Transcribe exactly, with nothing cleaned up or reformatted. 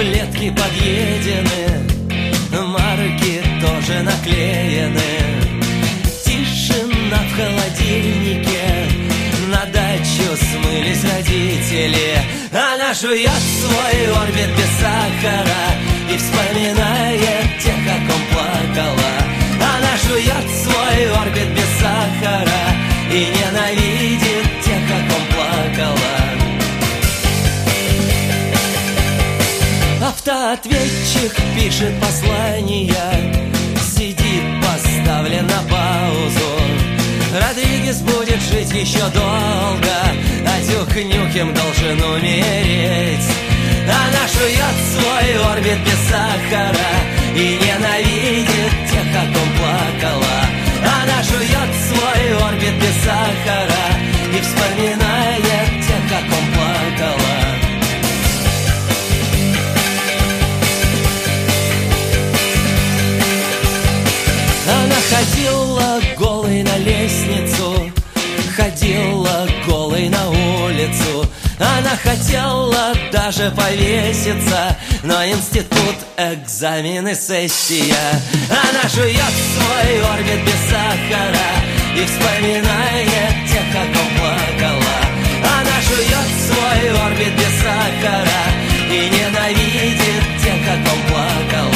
таблетки подъедены, марки тоже наклеены. Тишина в холодильнике, на дачу смылись родители. Она жует свой орбит без сахара и вспоминает тех, о ком плакала. Она жует свой орбит без сахара и ненавидит тех, о ком плакала. Автоответчик пишет послания, сидит поставлен на паузу. Родригес будет жить еще долго, а Дюк-Нюкем должен умереть. Она жует свой орбит без сахара и ненавидит тех, о ком плакала. Она жует свой орбит без сахара и вспоминает тех, о ком плакала. Она ходила голой на лестницу, ходила голой на улицу. Она хотела даже повеситься, но институт, экзамены, сессия. Она жует свой орбит без сахара и вспоминает тех, о ком плакала. Она жует свой орбит без сахара и ненавидит тех, о ком плакала.